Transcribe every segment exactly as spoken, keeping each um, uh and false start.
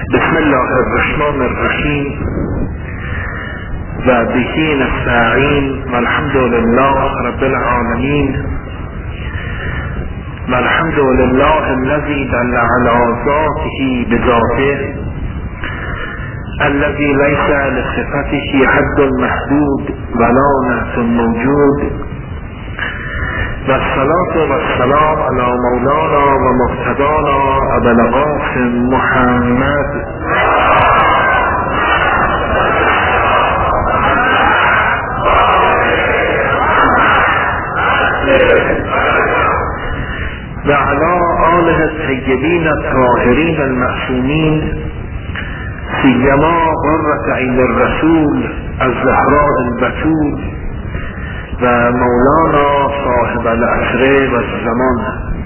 بسم الله الرحمن الرحیم و به نستعین و الحمد لله رب العالمین و الحمد لله الذي دل على ذاته بذاته الذي ليس لصفته حد محدود ولا نعت موجود و الصلاة و السلام على مولانا و مقتدانا ابو القاسم محمد و علی آله الطیبین الطاهرین المعصومین سیما قرة عین الرسول الزهراء البتول و مولانا صاحب العصر و الزمان.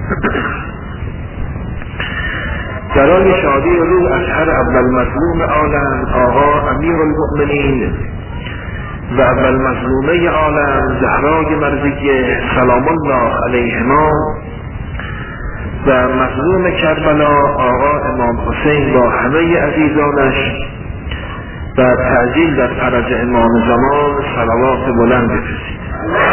برای شادی روح اشهر اول مظلوم عالم آقا امیر المؤمنین و اول مظلومه عالم زهرای مرضیه سلام الله علیهما و مظلوم کربلا آقا امام حسین با همه عزیزانش و تعجیل در فرج امام زمان صلوات بلند بفرستید.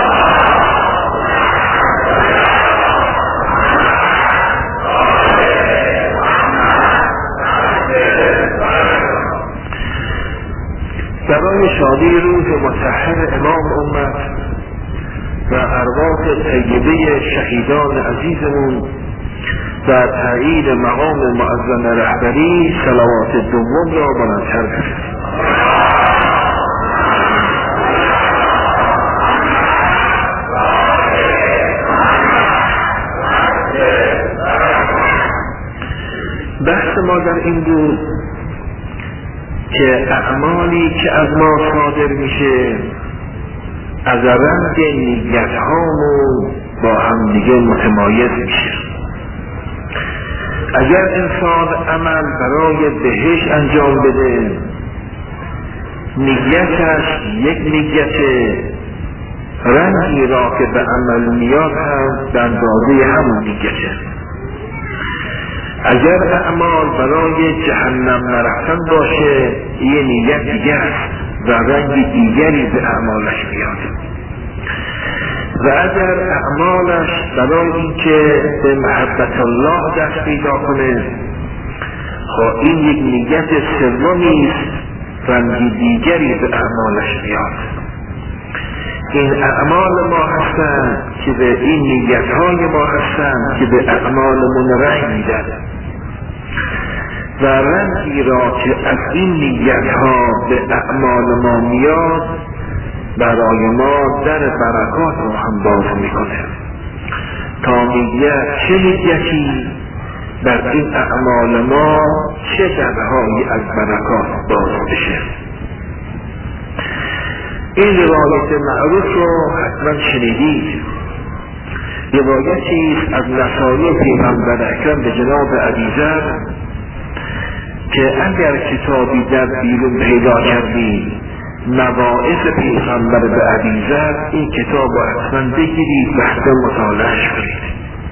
برای شادی روح مطهر امام امت و ارواح طیبه شهیدان عزیزمون و تایید مقام معظم رهبری صلوات دوم را بلندتر بفرستید. بحث ما در این بود که اعمالی که از ما صادر میشه از رنگ نیت هامون با هم دیگه متمایز میشه. اگر انسان عمل برای بهش انجام بده نیتش یک نیت رنگی را که به عمل میاد هم به اندازه همون نیته. اگر اعمال برای جهنم نرفتن باشه یه نیت دیگر است و رنگ دیگری به اعمالش میاد. و اگر اعمالش برای اینکه به محبت الله دست پیدا کنه خب این یک نیت سومی است رنگ دیگری به اعمالش میاد. این اعمال ما هستند که به این نیت‌های ما هستند که به اعمالمون رنگ میدن و رنگی را که از این نیت‌ها به اعمال ما میاد برای ما در برکات رو هم باز میکنه تا نیت چه نیتی در این اعمال ما چه درهایی از برکات باز بشه. این روایت معروف رو حتما شنیدید. روایتی از نصایح پیغمبر اکرم به جناب ابیذر که اگر کتابی در بیرون پیدا کردید مواعظ پیغمبر به ابیذر این کتاب رو حتما بگیرید و حتما مطالعهش کنید.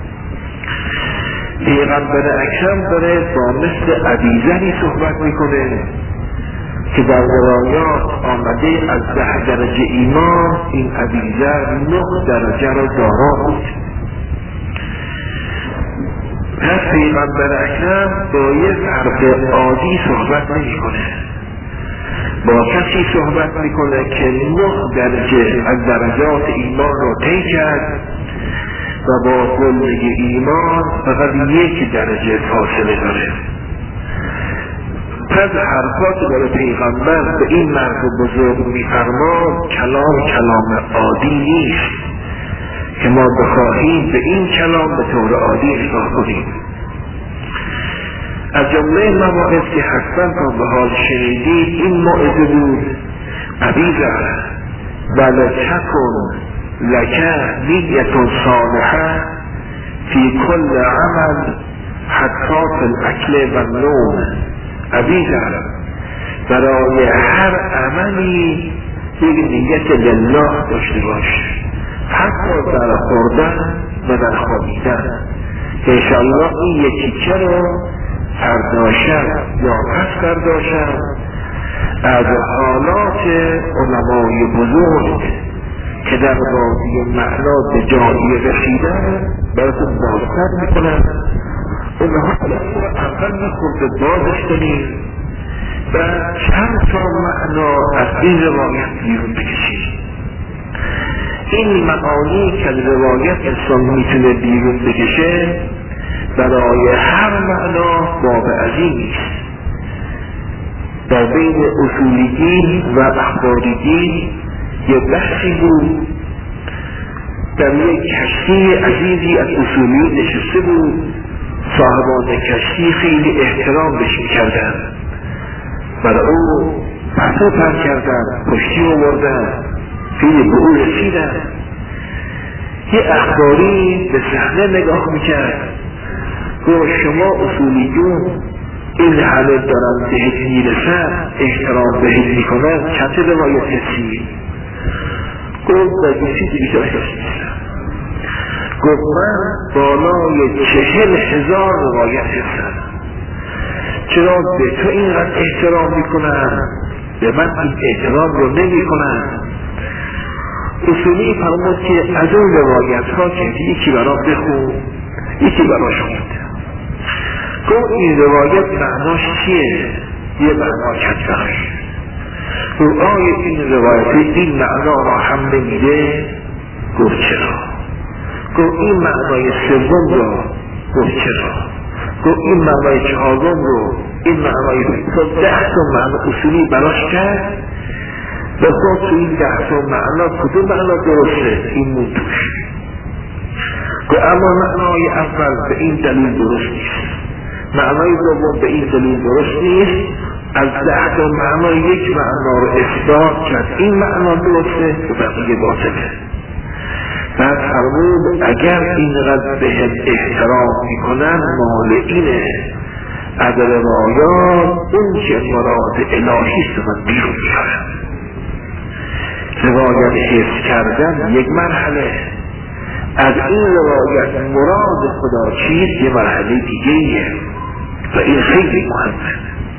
پیغمبر اکرم داره با مثل ابیذری صحبت میکنه که در روایات آمده از ده درجه ایمان این ابیذر نه درجه را دارا بود. پس پیغمبر اکرم با یک فرد عادی صحبت نمی کنه، با کسی صحبت می کنه که نه درجه از درجات ایمان را طی کرد و با کل ایمان فقط یک درجه فاصله داره. پس حرفات داره پیغمبر به این مرد بزرگ میفرماد کلام کلام عادی نیست که ما بخواهیم به این کلام به طور عادی اصلاح کنیم. از جمله مواعظ که حتما تا به حال شنیدید این موعظه بود ابیذر بل تکن لک نیت صالحه فی کل عمل حتی فی الاکل و النوم. ابیذر برای هر عملی یک نیت لله داشته باش، حتی در خوردن و در خوابیدن که انشاءالله این یکی چه رو فرداشد یا پس فرداشد از حالات علمای بزرگ که در بازی معنا به جایی رسیدن براتون بازتر میکنن. اونها رو اول میخورده بازش کنیم و چند تا معنا از این روایت بیرون بکشیم. این معانی که روایت انسان میتونه بیرون بکشه برای هر معنا باب عظیمی است. در بین اصولی و اخباری یه بحثی بود، در یک کشتی عزیزی از اصولی نشسته بود، صاحبان کشتی خیلی احترام بهش میکردن، برای او پسو پر کردن، پشتی آوردن، خیلی به او رسیدن. یه اخباری به صحنه نگاه میکرد، گفت شما اصولیون این همه دارن بهت میرسن، احترام بهت میکنن، چند روایت هستی؟ گفت در چیزی بیشتر نیستم. گفت من بالای چهل هزار روایت هستم. چرا به تو اینقدر احترام میکنن، به من این احترام رو نمیکنن؟ اصولی فرمود که از اون روایت ها که یکی برا بخون، یکی برا شد. گفت این روایت معناش چیه؟ یه معنا کتبخش. گفت آیا این روایت این معنا را هم نمیده؟ گفت چرا؟ گفت این معنای سوم را؟ گفت چرا؟ گفت این معنای چهارم رو، این معنای تو ده تا معنا اصولی براش کرد و خود تو این ده تا معنا کدوم معنا درسته؟ این مون توش. گفت اما معنای اول به این دلیل درست نیست، معنای دوم به این دلیل درست نیست، از ده تا معنا یک معنا رو اثبات کرد، این معنا درسته و بقیه باطله. بعد فرمود اگر اینقدر بهم احترام میکنن مال اینه، از روایات اون که مراد الهی است من بیرون میارم. روایت حفظ کردن یک مرحله، از این روایت مراد خدا چیست یه مرحله دیگه ایه و این خیلی مهمه.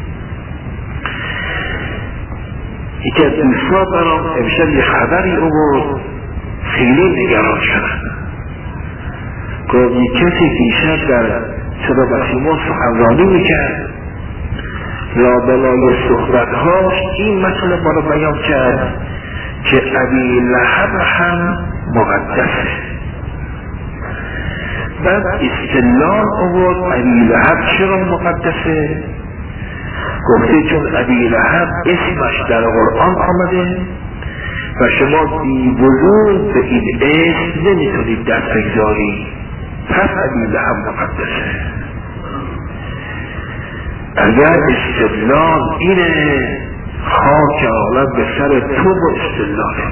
یکی از دوستان برام امشب یه خبری آورد، خیلی نگران شدن. گفت یک کسی دیشب در صدا بسیما سخنرانی میکرد، لابلای صحبتهاش این مسئله ما رو بیان کرد که ابی لهب هم مقدسه. بعد استدلال آورد ابی لهب چرا مقدسه؟ گفته چون ابی لهب اسمش در قرآن آمده و شما بی وجود به این اسم نمیتونید دست بگذاری، پس ابی لهب مقدسه. اگر استدلال اینه، خاک عالم به سر تو و استدلالت.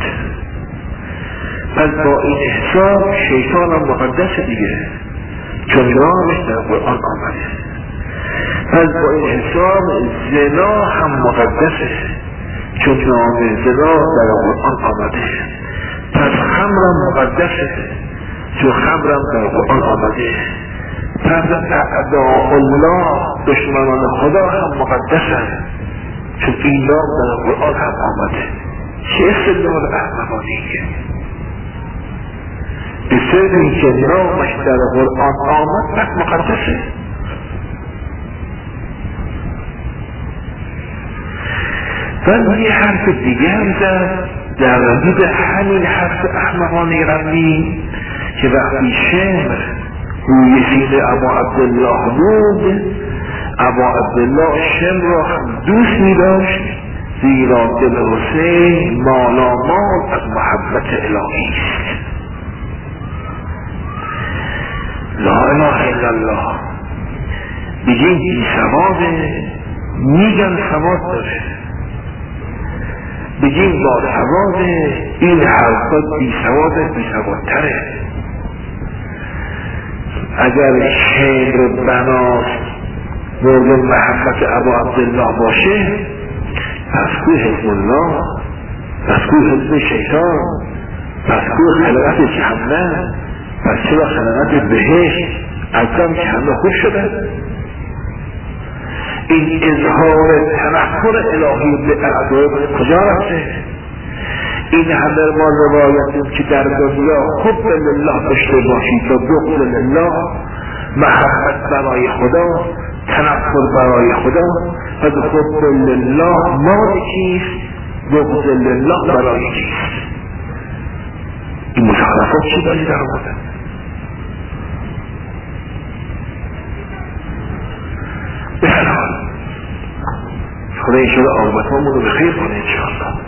پس با این حساب شیطان هم مقدس دیگه، چون نامش در قرآن آمده. پس با این حساب زنا هم مقدسه، چون نام زنا در قرآن آمده. پس خمر هم مقدسه، چون خمر هم در قرآن آمده. پس اعداء الله دشمنان خدا هم مقدسه، چون این نام در قرآن هم آمده. چه استدلال احمقانیه؟ به سببی که نامش در قرآن آمد پس مقدسه. و یه حرف دیگه هم زد در ردیب همین حرف احمقانه قبلی که وقتی شمر روی سینه ابا عبدالله بود، ابا عبدالله شمر را هم دوست می داشت، زیرا دل حسین مالامال از محبت الهی است. لا اله الا الله. بگیم بی سواده، میگن سواد داره. بگیم با سواده، این حرفات بی سواده، بی سوادتره. اگر شمر بناس مورد محبت ابا عبدالله باشه، پس کو حزب الله، پس کو حزب شیطان، پس کو خلقت جهنم، پس چرا خلقت بهشت؟ ازم که همه خوش شدن. این اظهار تنفر الهی به اعداد کجا رفته؟ این همه ما روایتیم که در دنیا حب لله داشته باشید و بغض لله، محبت برای خدا، تنفر برای خدا. و به حب لله مال کیست؟ بغض لله برای کیست؟ این مشخصات چی داری در آمده؟ به هر حال خدا انشاءالله عاقبتمون رو به خیر کنه انشاءالله.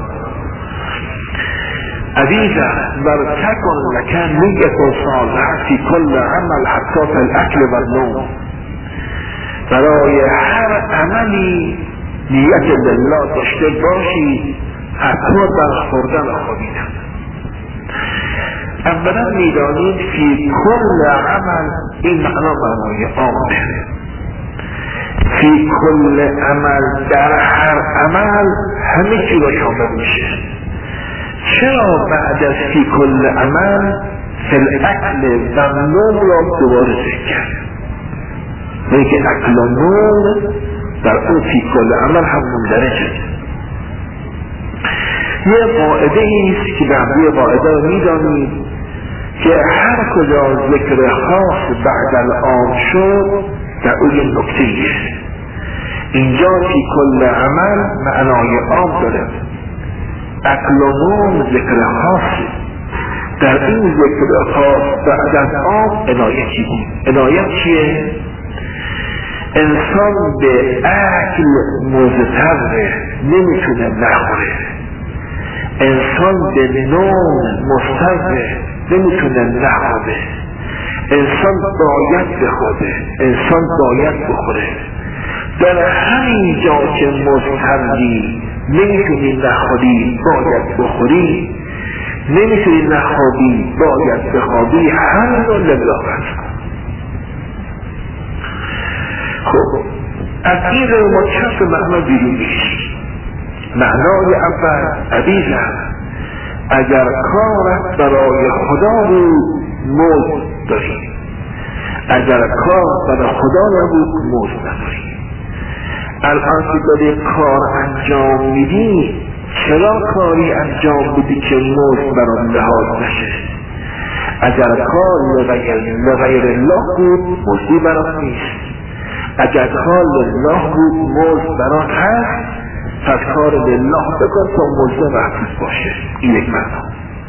عزیزا ورتکن لکن نیت صالحه فی کل عمل حتی فی الاکل و النوم. برای هر عملی نیت لله داشته باشی، حتی در خوردن و خوابیدن. اولا میدانید فی کل عمل این معنا معنای عام داره. فی کل عمل در هر عمل همه چی را شامل میشه. چرا بعد از فی کل عمل فی الاکل و نوم را دوباره ذکر کرد؟ لیکن اکل و نوم در اون فی کل عمل هم مندرجه. یه قاعده ایست که بعدی قاعده رو میدانید که هر کجا ذکر خاص بعد العام شد در اون یه نکته ایه. اینجا فی کل عمل معنای عام داره، اکل و نوم ذکر خاصه. در این ذکر خاص بعد از عام عنایتی بود. عنایت چیه؟ انسان به اکل مضطره، نمیتونه نخوره. انسان به نوم مضطره، نمیتونه نخوره. انسان باید بخوره، انسان باید بخوره. در همین جا که مضطری، نمیتونی نخوری باید بخوری، نمیتونی نخوابی باید بخوابی، همین رو لله بست. خب از این رو ما چند معنا بیرون میشیم. معنای اول عزیزم، اگر کارت برای خدا بود مزد داری، اگر کار برای خدا نبود مزد نداری. الان که داری کار انجام میدی، چرا کاری انجام بدی که مزد برای لحاظ نشه؟ اگر کار لغیر الله بود مزدی برای نیست. اگر کار لله بود مزد برای هست، پس کار لله بکن تا مزد محفوظ باشه. این یک معنا.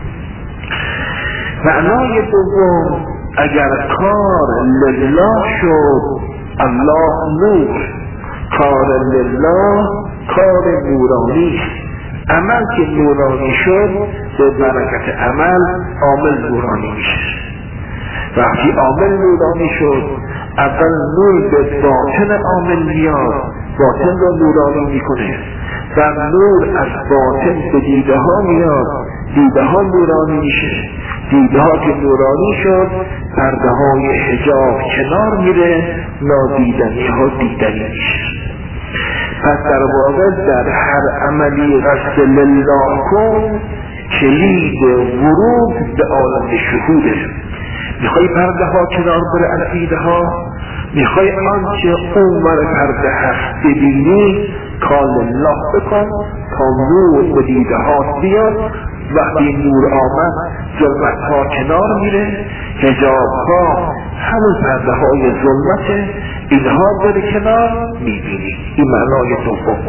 معنای دوم، اگر کار لله شد، الله نور، کار لله کار نورانی است. عمل که نورانی شد به برکت عمل عامل نورانی میشه. وقتی عامل نورانی شد، اول نور به باطن عامل میاد، باطن را نورانی میکنه. و نور از باطن به دیده ها میاد، دیده ها نورانی میشه. دیده ها که نورانی شد، پرده های حجاب کنار میره، نادیدنی ها دیدنی میشه. پس در واقع در هر عملی قصد لله کن، کلید ورود به عالم شهوده. میخوای پرده ها کنار بره از دیده ها، میخوای آنچه اونور پرده هست ببینی، کار لله بکن تا نور به دیده ها بیاد. وقتی نور آمد ظلمت ها کنار میره، حجاب ها همون پرده های ظلمت اینها بره کنار، میبینی. این معنای دوم.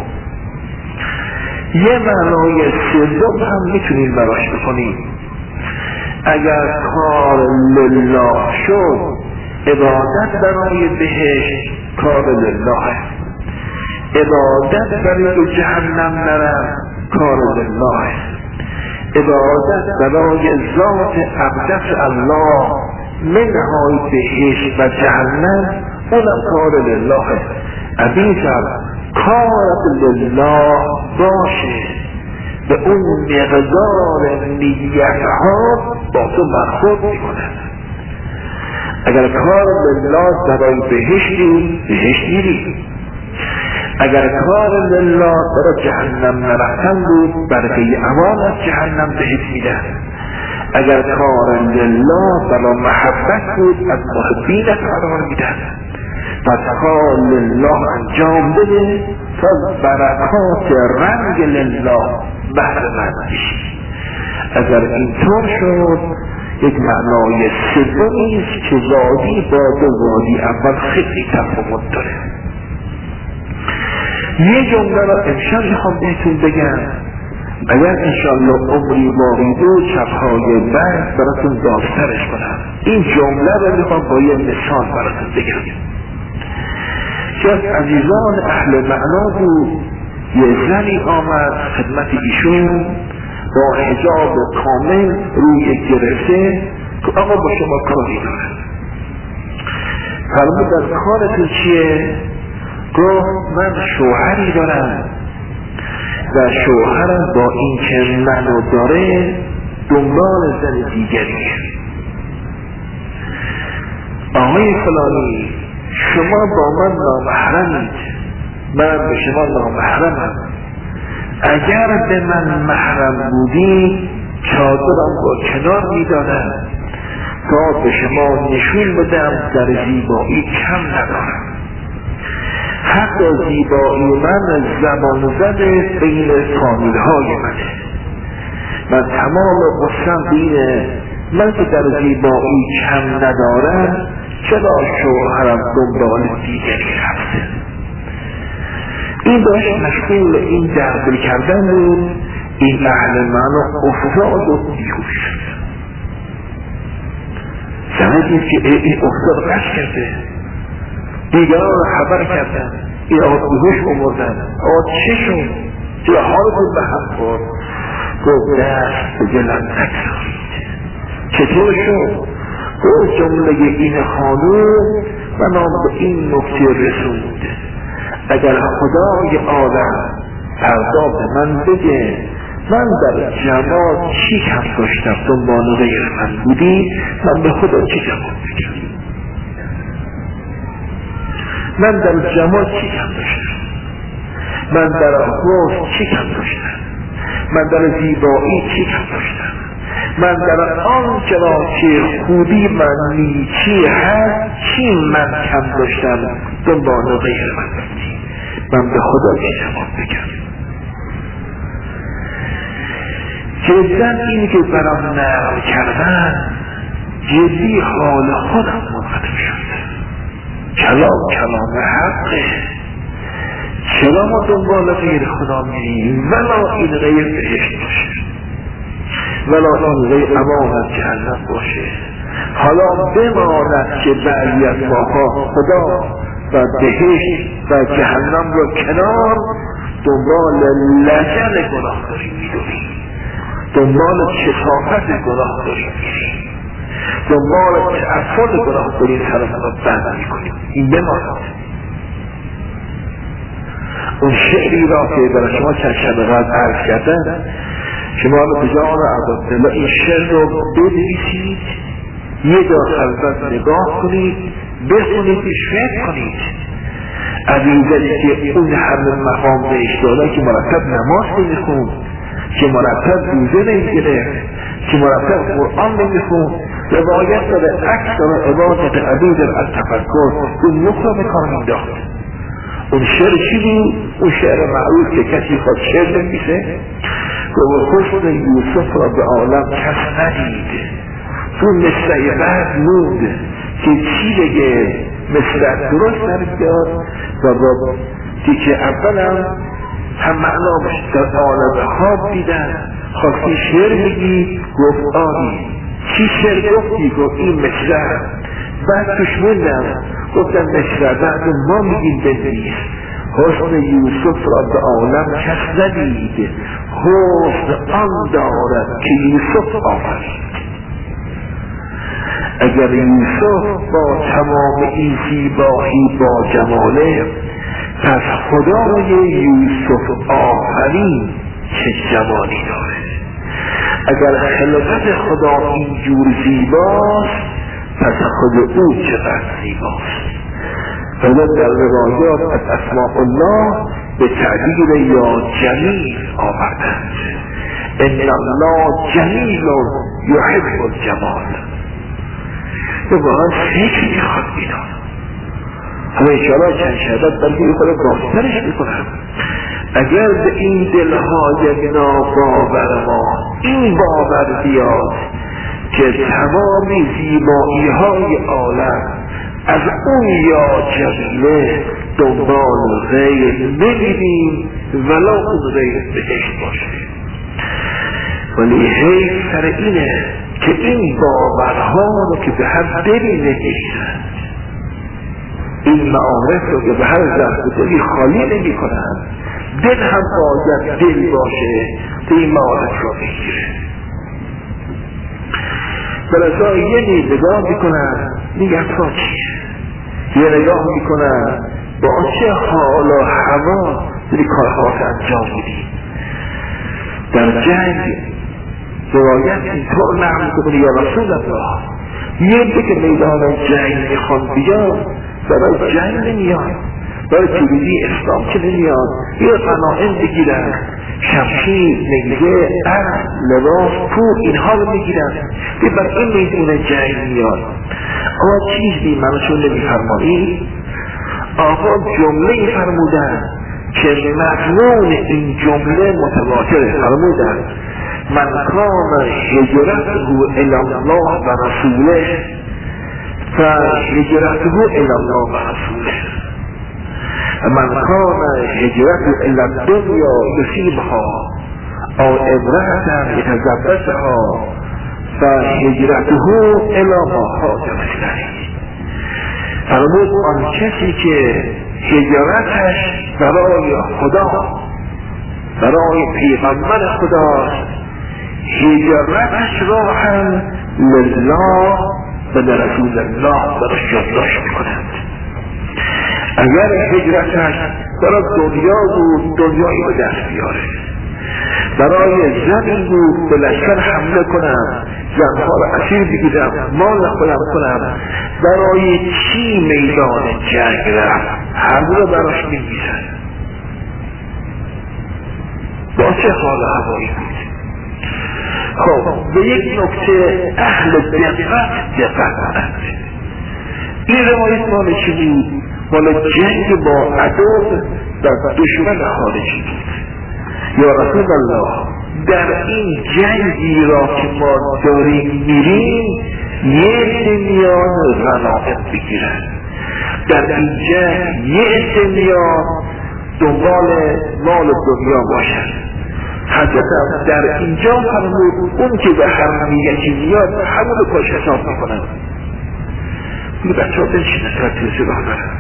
یه معنای سوم هم میتونیم براش بکنیم. اگر کار لله شد، عبادت برای بهشت کار لله، عبادت برای جهنم نرم کار لله، عبادت برای ذات اقدس الله منهای بهشت و جهنم اونم کار لله. عزیزم کارت لله باشه، به اون مقدار نیتها با تو برخورد میکنه. اگر کار لله برای بهشتی، بهشت میری. اگر کار لله برای جهنم نرفتن بود، برای امان از جهنم بهت میدن. اگر کار لله برای محبت بود، از محبینت قرار میدن. فتحا لله انجام بده تا برکات رنگ لله بهره مند بشی. اگر اینطور شد یک معنای سومی است که وادی با دو وادی اول خیلی تفاوت داره. یه جمله را امشب میخوام بهتون بگم، اگر انشاءالله عمری باقی دو شبهای بعد براتون داسترش کنم. این جمله را میخوام با یه مثال براتون بگم که از عزیزان اهل معنا بود. یه زنی آمد خدمت ایشون با حجاب کامل روی گرفته که آقا با شما کاری دارم. فرمود در کارتون چیه؟ گفت من شوهری دارم و شوهرم با این که منو داره دنبال زن دیگریه. آقای فلانی شما با من نامحرمید، من به شما نامحرمم. اگر به من محرم بودی چادرم با کنار میدادم تا به شما نشون بدم در زیبایی کم ندارم. حتی زیبایی من زمان زده بین فامیل های منه. من تمام قصم بینه من که در زیبایی کم ندارم چرا شوهرم دنبال دیگری رفته. این داشت مشغول این دردل کردن بود. این اهل معنا افتاد و بیهوش شد. زمین که این افتاد قش کرده، دیگران رو خبر کردن، این آقا بیهوش بمردن. آقا چه شد؟ چه حالتون به هم خورد؟ گفت دست به دلم نگذارید. چطور شد؟ گفت جمله این خانوم منم به این نکته رسوند. اگر خدای عالم فردا به من بگه من در جمال چی کم داشتم دنبال غیر من بودی، من به خدا چی جمال بگم؟ من در جمال چی کم داشتم؟ من در حسن چی کم داشتم؟ من در زیبایی چی کم داشتم؟ من در آن چرا که خوبی من نیچی هست چی من کم داشتم دنبال غیر من بودی؟ من به خدا چی جواب بگم؟ جدا اینی که برام نقل کردن جدی حال خودم منقطع شد. کلام کلام حقه. چرا ما دنبال غیر خدا میریم؟ ولا این غیر بهشت باشه، ولا این غیر امان از جهنم باشه. حالا بماند که بعضی از ماها خدا و بهشت و جهنم رو کنار دنبال لجن گناه داریم میدونیم، دنبال کثافت گناه داریم میریم، دنبال تعفل گناه داریم سرمون رو بند میکنیم. این بماند. اون شعری را که برای شما چند شب قبل عرض کردن، شما رو به جان عبدالله این شعر رو بنویسید، یه جا خلوت نگاه کنید، بخونید، فکر کنید. عزیزانی که اون همه مقام بهش داده که مرتب نماز نمیخون، که مرتب روزه نمیگیره، که مرتب قرآن نمیخون، روایت داره اکثر عبادت عبید التفکر اون نقطه بکار مینداخت. اون شعر چی بود؟ اون شعر معروف که کسی خود شعر نمیشه که حسن یوسف را به عالم کس ندید. تو مثل بعد موند که چی بگه مثل درست نمیاد و با تیکه اولم هم معنا باشه. در عالم خواب دیدن خواستی شعر بگی گفت آنی چی شعر گفتی؟ گفت این مثل بعد توش موندم گفتم مثل بعد ما میگیم بنویس حسن یوسف را به عالم کس ندید، حسن آن دارد که یوسف آفرید. اگر یوسف با تمام این زیبایی با جماله، پس خدای یوسف آفرین چه جمالی داره. اگر خلقت خدا اینجور زیباست، پس خود او چقدر زیباست. فلن در روایات از اسماء الله به تعبیر یا جمیل آوردند. ان الله جمیل یحب الجمال. تو باید فکر میخواد بیدان. و انشاءالله چند شهادت بلکه خود باسترش میکنم. اگر به این دلهای ناباور ما این باور بیاد که تمام زیبایی های عالم از اون یا جلیله دنبال غیر نمیدیم ولا اون غیر بهشت باشه. ولی حیف سر اینه که این باورها رو که به هم دلی نمیشن، این معارف رو که به هر ضرب دلی خالی نمی کنن، دل هم باید دل باشه که این معارف رو بگیره. بلازا یه نگاه میکنن میگن تا چیه، یه نگاه میکنن با چه حال و هوا دلی کارها انجام میدیم. در جنگ روایت اینطور نقل میکنه یا رسول الله یه که میدان جنگ میخوان بیان برای جنگ نمیان، برای پیروزی اسلام که نمیان، یه غنایم بگیرن، شمشیر، نیزه، اسب، لباس، پول اینها رو میگیرن که بر این میدون جنگ میان. آقا چیزی منشون نمیفرمایی؟ آقا جمله فرمودن که مضمون این جمله متواتر فرمودن من کان هجرته الی الله و رسوله فهجرته الی الله و رسوله من کان هجرته الی الدنیا یصیبها او امرأة یتزوجها فهجرته الی ما هاجر الیه. فرمود آن کسی که هجرتش برای خدا، برای پیغمبر خداست، هجرتش را هم لله و لرسول الله برش یادداشت میکنند. اگر هجرتش برای دنیا بود دنیایی به دست بیاره، برای زنی بود به لشکر حمله کنم، زنها را اسیر بگیرم، مال خودم کنم، برای چی میدان جنگ رفت؟ همه را براش میگیرن. با چه حال هوایی بود؟ خب به یک نکته اهل دقت دقت کنند. این روایت مال چی بود؟ مال جنگ با عدو در دشمن خارجی بود. یا رسول الله در این جنگی را که ما داریم میریم یه میان غنایم بگیرن، در این جنگ یه میان دنبال مال دنیا باشن. حضرت در اینجا فرمود اون که به هر یکی میاد همون رو کاش حساب میکنن. این بچه ها بنشینه تا تیزی راه برن.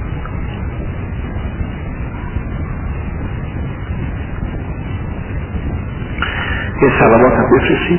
یه سلامات هم بفرستید.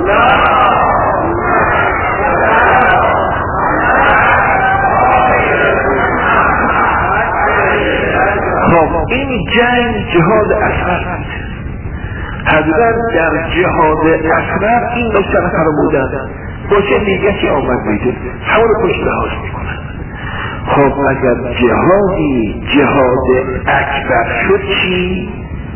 خب این جنگ جهاد اصغر بود. حضرت در جهاد اصغر این نکته فرمودند با چه نیتی آمد میده همون رو پشت لحاظ میکنن. خب اگر جهادی جهاد اکبر شد چی؟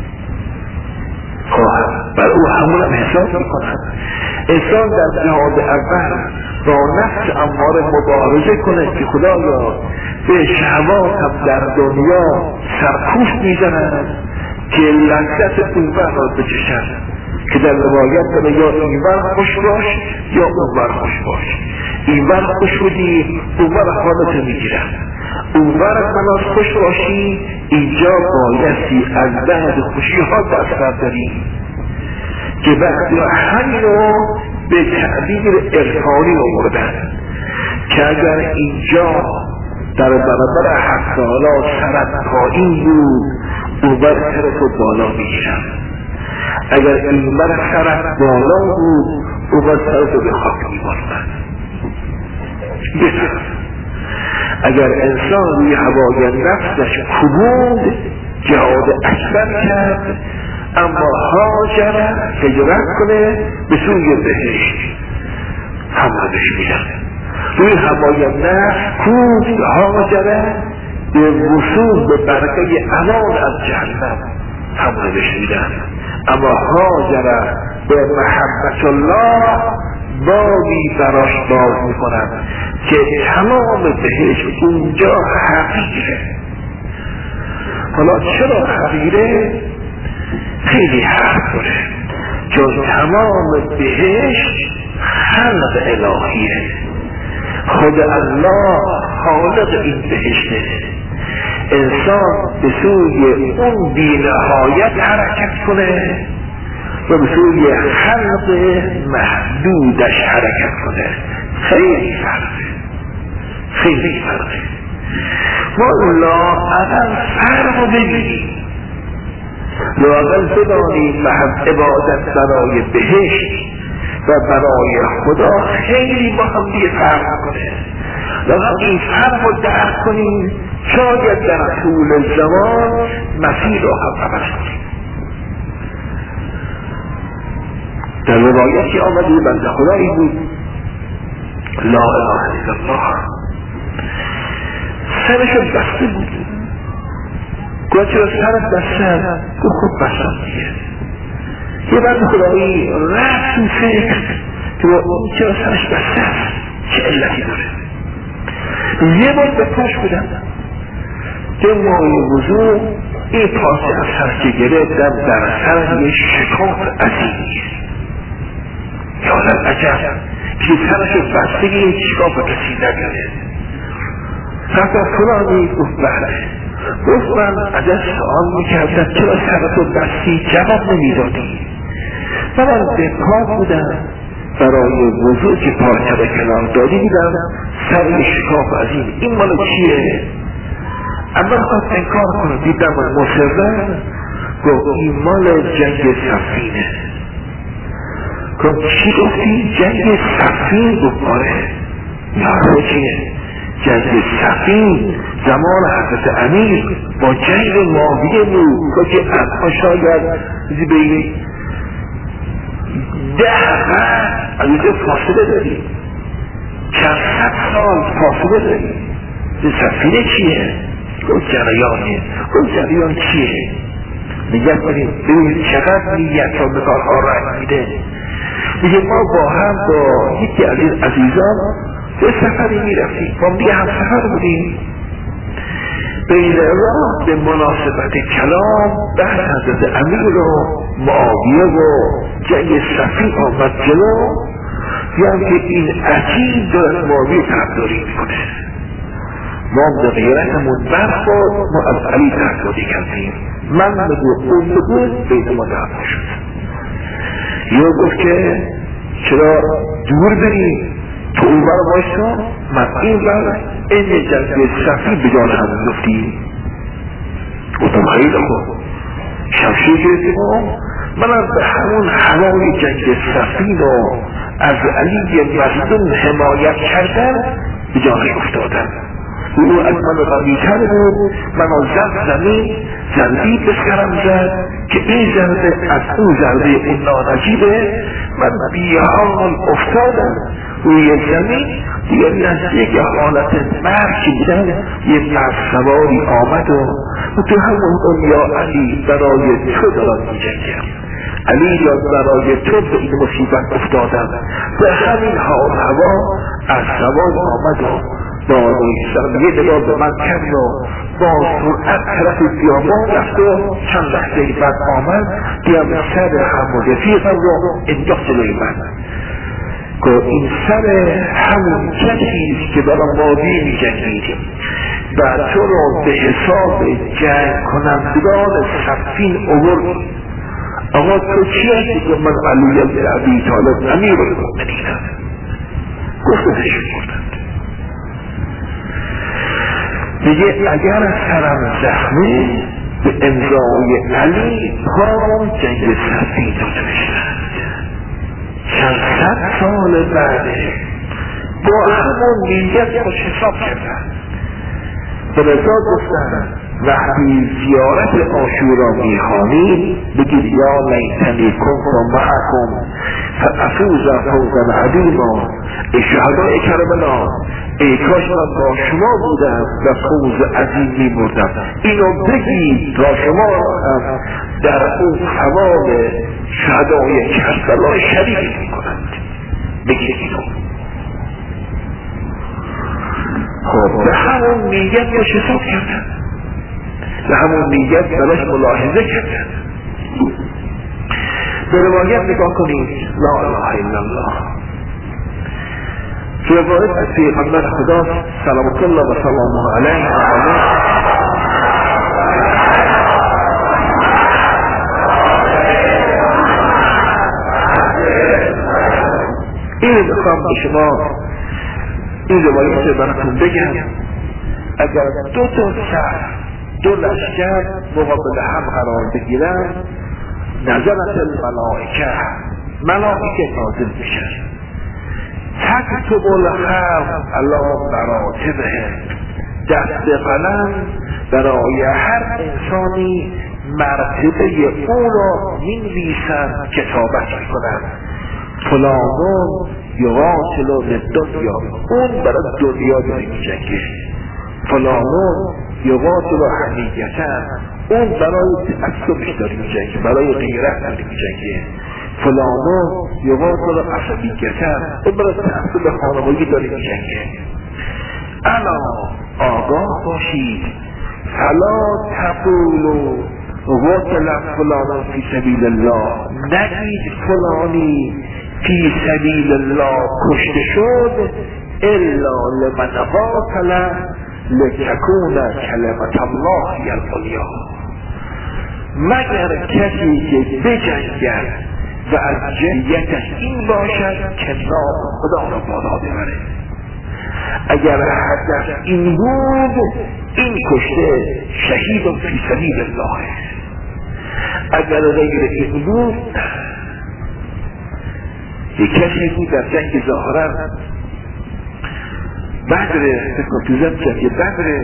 خب بر او همون هم حساب میکنن. انسان در جهاد اول با نفس اماره مبارزه کنه که خدایا به شهوات هم در دنیا سرکوف میزنن که لذت اونور را بچشن، که در روایت داره یا اینور خوش باش یا اونور خوش باش. اینور خوش بودی اونور حالت میگیرن، اونور مناس خوش باشی اینجا بایستی از بعد خوشی ها دست برداری که بعد همین رو به تعبیر ارفانی آوردن که اگر اینجا در برابر حق تعالی سرت پایین بود اونور سرت رو بالا میگیرن، اگر اینور سرت بالا بود اونور سرت رو به خاک میبارن. بسر اگر انسان روی هوای نفسش کبود جهاد اکبر کرد اما هاجر هجرت کنه به سوی بهشت همونش میدن. روی هوای نفس کود هاجر به وصول به برقه امان از جهنم همونش میدن. اما هاجر به محبت الله بابی براش باز میکنن که تمام بهشت اونجا حقیره. حالا چرا حقیره؟ خیلی حق داره، چون تمام بهشت خلق الهیه، خود الله خالق این بهشته. انسان به سوی اون بی‌نهایت حرکت کنه و به سوی خلق محدودش حرکت کنه. خیلی فرقه، خیلی فرقه. ما لااقل فرق رو ببینیم، لااقل بدانیم محب عبادت برای بهشت و برای خدا خیلی با هم دیگه فرق کنه. لااقل این فرق رو درک کنیم، شاید در طول زمان مسیر رو هم عوض کنیم. در روایتی آمده بنده خدایی بود لا اله الا الله، سرش بسته بود. گفت چرا سرت بسته؟ گفت خود بستم دیگه. یه بنده خدایی رفت تو فکر که این چرا سرش بسته است، چه علتی داره. یه بار به پاش بودم که مای وضوع این پاسه از سر که گرفتم در سر یه شکاف عظیمیه. یادم عجب که سرشو بستگی این شکاف کسی نگره. رفتم فلانی گفت بله. گفت من ازش سوال میکردم چرا سرتو بستی، جواب نمیدادی. من به پا بودم برای وضوع که پاچه به کنار دادی بودم سر شکاف عظیم. این مال چیه؟ اما خواست انکار کنم، دیدم مصرم. گفت این مال جنگ صفینه. گفت چی گفتی؟ جنگ صفین؟ گفت آره. یارو چیه؟ جنگ صفین زمان حضرت امیر با جنگ معاویه بود. گفت که ابها شاید بین ده قرن از اینجا فاصله داریم، چند صد سال فاصله داریم. صفینه چیه؟ گفت جریانه. گفت جریان چیه؟ نگه کنیم ببینید چقدر نیت را به کارها رنگ میده. میگه ما با هم با یکی از این عزیزان به سفری میرفتیم، با میگه هم سفر بودیم. بین راه به مناسبت کلام بحث حضرت امیر و معاویه و جنگ صفین آمد جلو. دیدم که این عجیب دارد معاویه طرفداری میکنه. ما به غیرتمون برخورد، ما از علی طرفداری کردیم. من بگو اون بگو بین ما دعوا شد. یا گفت که چرا دور بریم، تو اون بر باشتا، من این بر این جنگ صفی به جان هم گفتی. گفتم خیلی خوب. شمشیر گرفتیم و من از به همون هوای جنگ صفی رو از علی مظلوم حمایت کردن به جان افتادن. او از من قوی‌تر بود. من از زد زمین ضربی به سرم زد که این ضربه از اون ضربه اون نانجیبه. من بیحال افتادم روی زمین. دیگه نزدیک حالت مرگ بودم. یه مرد سواری آمد و تو همون اون یا علی برای تو دارم می جنگم، علی یا برای تو به این مصیبت افتادم. به همین حال هوا از سوار آمد و با یه نگاه به من کرد و با سرعت طرف بیابان رفت و چند لحظه بعد آمد. دیم سر هم و رفیقم رو انداخت جلوی من. که این سر همون کسیست که برای مادی می جنگیدیم و تو رو به حساب جنگ کنندگان صفین اوورد. اما تو چی هستی؟ که من علی بن ابی طالب امیر المؤمنینم. گفتش بردند. میگه اگر سرم زخمی به امضای علی پام جنگ صفین داده بشند. چند صد سال بعده با همون نیت خوش حساب کردن. به رضا گفتن وقتی زیارت عاشورا میخوانید بگید یا لیتنی کنتم معکم فافوز فوزا عظیما. ای شهدای کربلا، ای کاش من با شما بودم و فوز عظیم میبردم. اینو بگید تا شما هم در اون ثواب شهدای کربلا شریک میکنند. بگید اینو. خب به همون نیت باش حساب کردن، به همون نیت براش ملاحظه کردن. به روایت نگاه کنید، لا اله الا الله. تو روایت از پیغمبر خدا صلوات الله و سلامه علیه این میخوام به شما این روایت رو براتون بگم. اگر دو تا شهر دو لشکر مقابل هم قرار بگیرن، نزلت الملائکه، ملائکه نازل میشن، تکتب الخلق علی مراتبهم، دست قلم برای هر انسانی مرتبه او را مینویسن، کتابت میکنن. فلانون یقاتل للدنیا، اون برای دنیا داره میجنگه. فلانون یقاتل حمیته، اون برای تعصبش داره میجنگه، برای غیرت داره میجنگه. فلانون یقاتل عصبیته، اون برای تعصب خانوادگی داره میجنگه. الا آگاه باشید، فلا تقولوا قتل فلان فی سبیل الله، نگید فلانی فی سبیل الله کشته شد، الا لمن قاتل لتکون کلمت الله هی العلیا، مگر کسی که بجنگد و از جنگیتش این باشد که نام خدا را بالا ببره. اگر هدف این بود، این کشته شهید فی سبیل الله. اگر غیر این بود، یک کسی بود در جنگ ظاهرا بدر، فکر توزم جنگ بدر،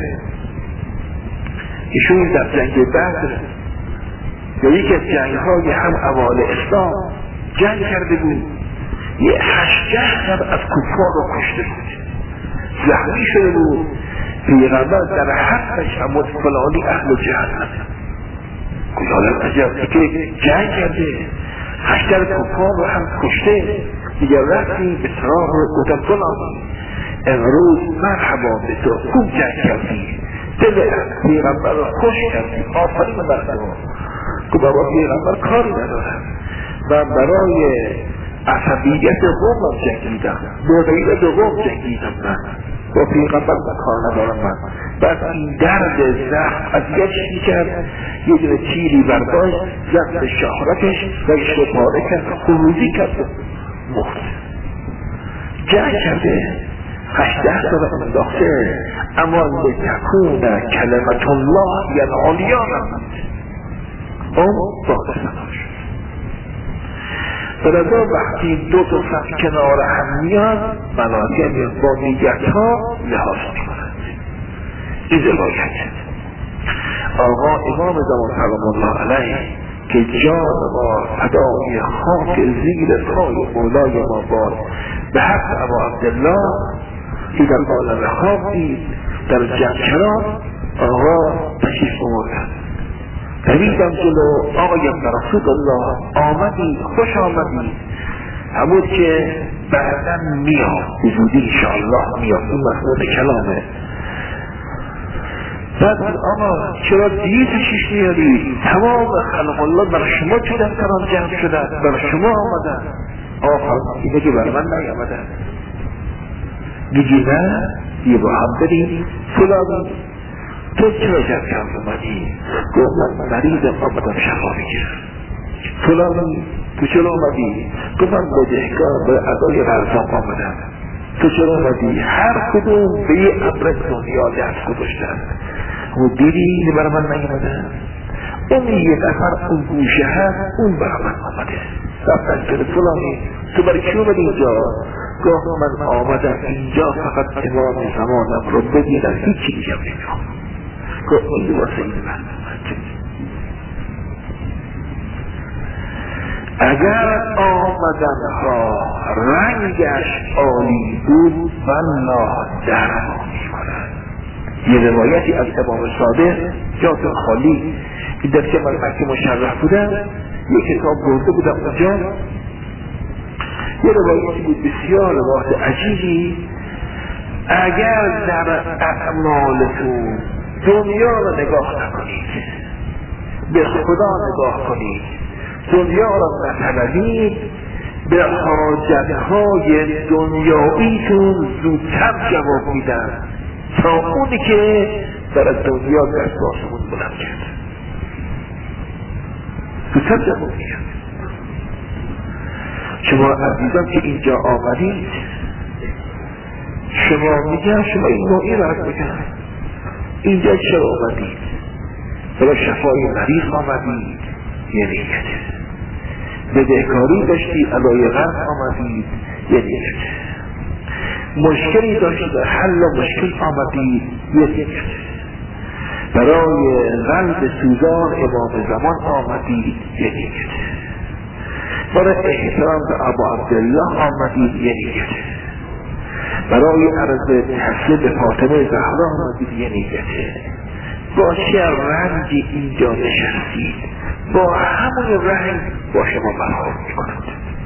ایشون در جنگ بدر یا یک از جنگ های هم اوال اسلام جنگ کرده بود، یه هشده نفر از کفار رو کشته بود، زخمی شده بود. پیغمبر در حقش همون فلانی اهل جهنم، کجا عجب که جنگ کرده، هشتر کفار رو هم کشته. دیگر رفتی به سراغ رو گفتم فلانی امروز مرحبا به تو، خوب جنگ کردی، دل پیغمبر رو خوش کردی، آفرین بر تو. که بابا پیغمبر کاری ندارم و برای عصبیت قوم جنگیدم، موقعیت قوم جنگیدم، من با پیغمبر کار ندارم. من بعد این درد زخم اذیتش میکرد، یه دونه تیری برداشت زد به شهرتش و ایش رو پاره کرد، خروجی کرد، مرد. جنگ کرده، هشده سال انداخته، اما لتکون کلمت الله یعنی عالیا نمید، اون باقی سنار شد. برای وقتی دو تا صف کنار هم میاد، ملائکه با نیت ها لحاظ میکنند. این روایت آقا امام زمان سلام الله علیه که جان ما فدای خاک زیر پای مولای ما باد، به حق ابا عبدالله که در عالم خواب دید، در جمشران آقا تشریف آوردند. دویدم جلو، آقایم رسول الله آمدی، خوش آمدی، همون که بعدا میاد وجودی انشاءالله میاد، این مفهوم کلامه. بعد آقا چرا دیگه تشریف میاری؟ تمام خلق الله برای شما تو دفتران جمع شدن، برای شما آمدن. آقا اینه که برای من نیامدن. میگی نه یه با هم بریم فلانی، تو چرا جمع کم اومدی؟ گفت من مریضم آمدم شفا بگیرم. فلانی تو چرا آمدی؟ گفت من بجهگاه به ادای رزاق آمدم. تو چرا آمدی؟ هر کدوم به یه امر دنیا دست گذاشتن. و دیدی اینه برای من نیامدن. اون یه نفر اون گوشه هست، اون برای من آمده. رفتن که فلانی تو برای کی اومدی اینجا؟ گفت من آمدم اینجا فقط امام زمانم رو ببینم، هیچی دیگه نمیخوام. گفت این واسه این من آمد. اگر آمدنها رنگش عالی بود، والله درما میکنن. یه روایتی از امام صادق جاتون خالی این در که من مکه مشرف بودم، یه کتاب برده بودم اونجا، یه روایتی بود بسیار روایت عجیبی، اگر در اعمالتون دنیا رو نگاه نکنید، به خدا نگاه کنید، دنیا رو نطلبید، به حاجتهای دنیاییتون زودتر جواب میدن تا اونی که در دنیا دست باسمون بلند کرد، زودتر جواب میدن. شما عزیزان که اینجا آمدید، شما میگن شما این نوعی رد بکنن، اینجا چرا آمدید؟ برای شفای مریض آمدید؟ یه نیته. بدهکاری داشتی علای غم آمدید؟ یه نیته. مشکلی داشتی در حل مشکل آمدید؟ یه نیته. برای قلب سوزان امام زمان آمدید؟ یه نیته. برای احترام به ابا عبدالله آمدید؟ یه نیته. برای عرض تسلیم به فاطمه زهرا آمدید؟ یه نیته. با چه رنجی اینجا نشستید، با همون رنج با شما برخورد میکنند.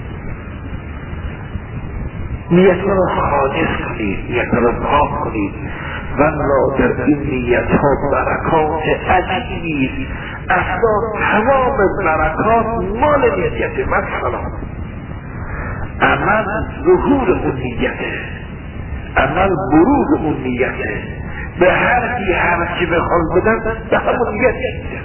نیت را خالص کنید، نیت را پاک کنید، والله در این نیت ها برکات عجیبی، اصلا تمام برکات مال نیت. مثلا عمل ظهور اون نیته، عمل بروز اون نیته، به هر کی هر چی بخواد بدن به همون نیت نیت.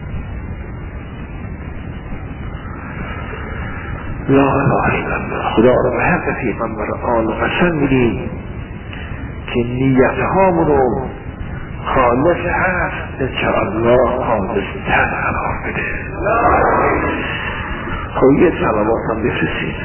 لا اله الا الله. خدا رو به حق پیغمبر آل قسم میدیم که نیت هامونو خالص هست، انشاءالله خالص تر قرار بده. خب یه صلوات هم بفرستید.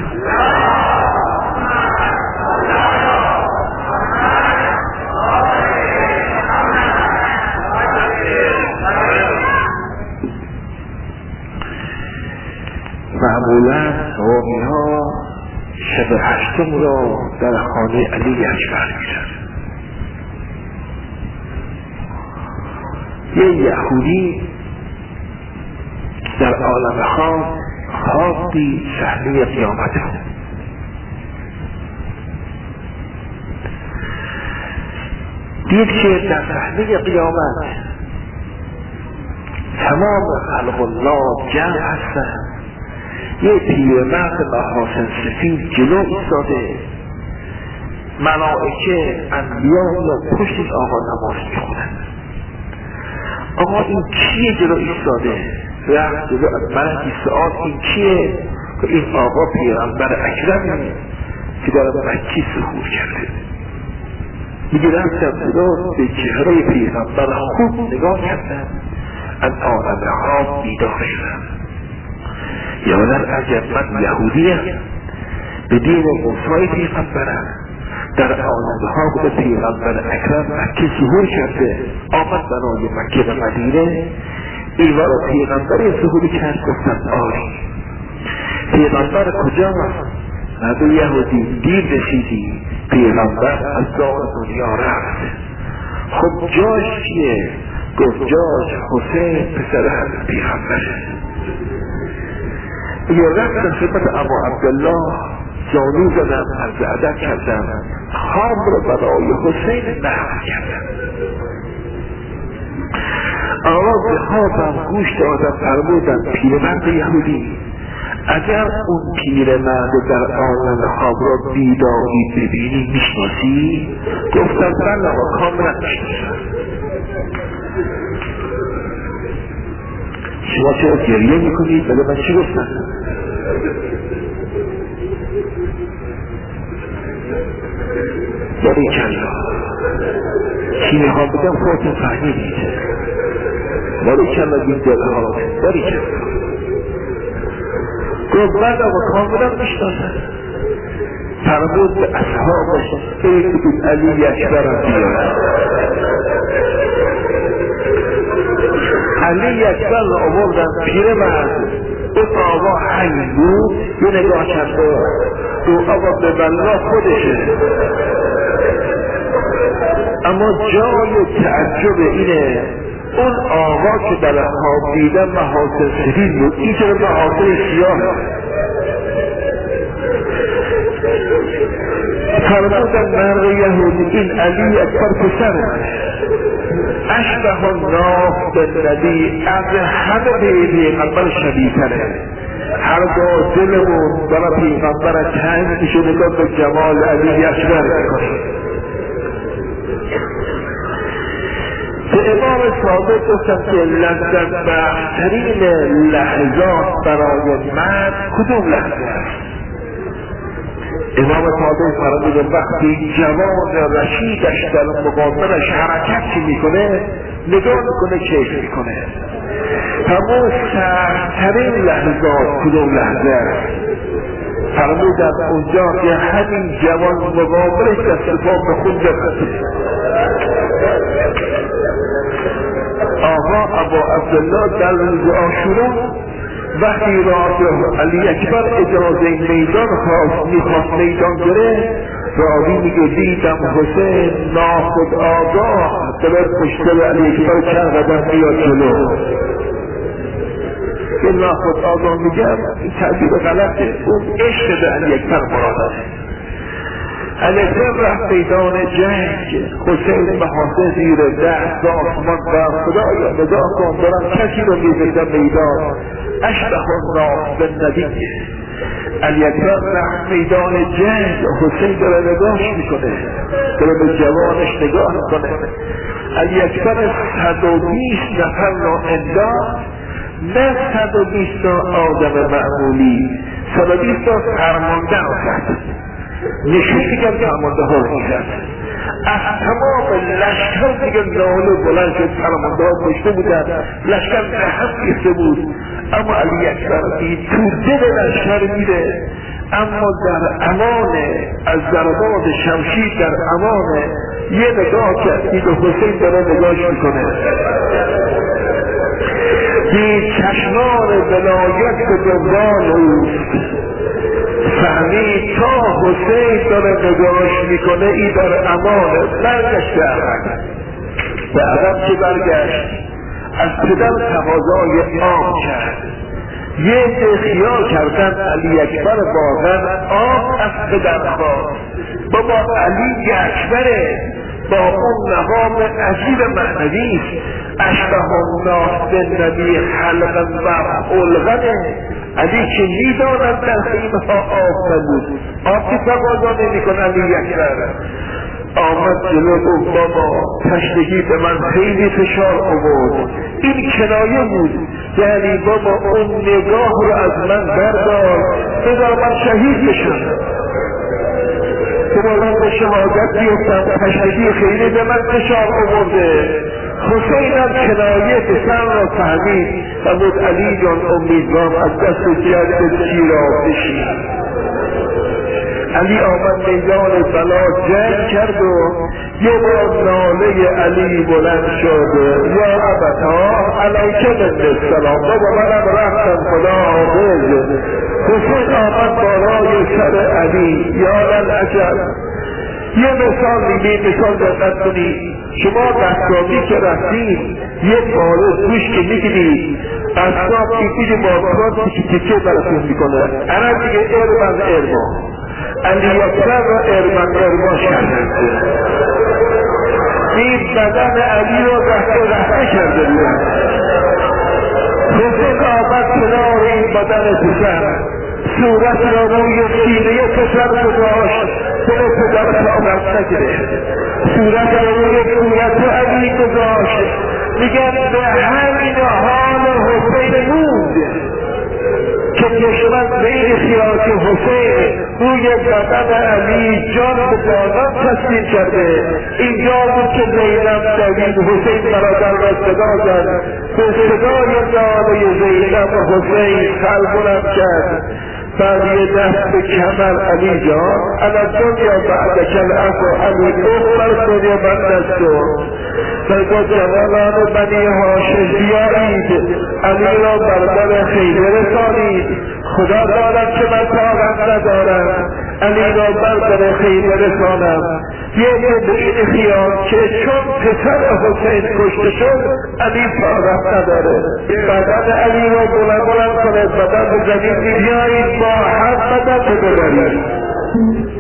معمولا قومی ها شب هشتم را در خانه علی اکبر میرن. یه یهودی در عالم خواب خوابی صحنه قیامت بود. دید که در صحنه قیامت تمام خلق الله جمع هستن، یه پیرمرد محاسن سفید جلو ایستاده، ملائکه انبیا یا پشت این آقا نماز میخونن. آقا این کیه جلو ایستاده؟ رفت جلو از ملکی سؤال این کیه؟ که این آقا پیغمبر اکرمه که در مکی ظهور کرده. میگه رفتم جلو به چهره پیغمبر خوب نگاه کردن، از عالم خواب بیدار شدن. یا در عجب من یهودیم، به دین موسی پیغمبرم، در عالمها بوده پیغمبر اکرم مکه ظهور کرده، آمد برای مکه و مدینه، ایوار پیغمبر ظهور کرد. گفتن آری پیغمبر کجا؟ نبی یهودی دیر رسیدی، پیغمبر از دار دنیا رفت. خب جاش کیه؟ گفت جاش حسین پسر حضرت پیغمبره. یه رفتن خدمت ابا عبدالله، جانو زدن، عرض ادب کردن، خواب رو برای حسین نقل کردن. آواز به خوابم گوش دادن، فرمودن پیرمرد یهودی اگر اون پیرمرد در عالم خواب را بیداری ببینی میشناسی؟ گفتن بله آقا کاملا میشناسم. شما چرا گریه میکنید؟ بله من چی گفتم؟ باری کلا چی میخوام بگم خودتون فهمیدید. باری کلا بید دلها باری کلا گفت بعد آقا کاملا میشناسم. فرمود به اصحابش ای کدود علی اکبرم بیارم. علی اکبر را آوردن پیر مرد. اون آقا حی بود، یه نگاه کرده تو آقا به بلا خودشه. اما جای تعجب اینه اون آقا که در خواب دیدن محاسن سفید بود، این چرا محاسن سیاه؟ فرمودن مرد یهودی این علی اکبر پسر اشبه الناس بالنبی، از همه پیغمبر شبیه تره. هرگاه دلمون برای پیغمبر تنگ میشه نگاه به جمال علی اکبر میکنه. به امام صادق گفتم که لذت بخشترین لحظات برای مرد کدوم لحظه است؟ امام صادق فرمودن وقتی جوان رشیدش در مقابلش حرکتی میکنه نگاه میکنه کیف میکنه. همون سخت‌ترین لحظات کدوم لحظه است؟ فرمودن اونجا که همین جوان مقابلش دست پا به خون بخوره. آقا ابو عبدالله در روز عاشورا وقتی راجع علی اکبر اجازه میدان خواست میخواست میدان گره، راوی میگه دیدم حسین ناخود آگاه دلت پشت علی اکبر چند قدم میاد جلو. که ناخود آگاه میگم این تعبیر غلطه، اون عشق به علی اکبر مراده. علی اکبر رفت میدان جنگ، حسین بهاده زیر دست به آسمان و خدایا نگاه کن دارم کسی رو میزیدم میدان اشبه الناس بالنبی. علی اکبر رفت میدان جنگ، حسین داره نگاهش میکنه، داره به جوانش نگاه میکنه. علی اکبر صد و بیست نفر را انداخت، نه صد و بیست آدم معمولی، صد و بیست فرمانده را زد. نشون دیگر فرمانده ها رو میزد. از تمام لشکر دیگر ناله بلند شد، فرمانده ها کشته بودن، لشکر به هم ریخته بود. اما علی اکبر تو دل لشکر میره، اما در امانه، از ضربات شمشیر در امانه. یه نگاه کرد دید حسین داره نگاهش میکنه، دید چشمان ولایت به دنبال اوست، فهمید تا حسین داره نگاهش میکنه ای در امانه. برگشت به عقب، به عقب که برگشت از پدر تقاضای آب کرد. یه ده خیال کردن علی اکبر واقعا آب از پدر خواست. بابا علی اکبره با اون مقام عجیب معنوی اشبه الناس بالنبی خلقا و خلقا. علی که میداند در خیمه ها آب نبود، آب که تقاضا نمی کنه. علی اکبر آمد جلو گفت بابا تشنگی به من خیلی فشار آورد، این کنایه بود، یعنی بابا اون نگاه رو از من بردار بذار من شهید بشم، بابا من به شهادت بیفتم، تشنگی خیلی به من فشار آورده. حسین هم کنایه پسر را فهمید و بود علی جان امیدوارم از دست جد شیرا بشی. علی آمد میدان بلا جنگ کرد و یه بار ناله علی بلند شد، یا ابتا علیکه من السلام، بابا منم رفتم خدا حافظ. حسین آمد بالای سر علی، یا للعجب. یه مثال میگه، مثال دقت کنید، شما دستامی که رفتید یه باره گوش که میگیرید اصلا میگیری با تیکه تیکه براتون میکنه. انا دیگه ارمن ارما علی اکبر را ارمن ارماش کردن، این بدن علی را رفته رفته کرده بود. حسین آمد کنار این بدن پسر، صورت را روی سینه پسر گذاشت، دل پدر طاقت نگرفت، صورت را روی صورت علی گذاشت. میگن به همین حال حسین بود که دشمن بین خیال حسین روی بدن علی جان به جانان تسلیم کرده. اینجا بود که زینب دوید حسین برادر را صدا زد، به صدای ناله زینب حسین سر بلند کرد، بعد یه دست به کمر علی جان انا دنیا بعد کل افو علی اخبر دنیا بند است و فرگاه جوانان بنی هاشم بیایید، علی را بردر خیلی رسانید، خدا دارد که من طاقت ندارم علی را بردر خیلی رسانم. یه به این خیال که چون پسر حسین کشته شد علی طاقت نداره، بدن علی را بلند بلند کنه، بدن به زمین بیایید با هم بدن ببرید. است.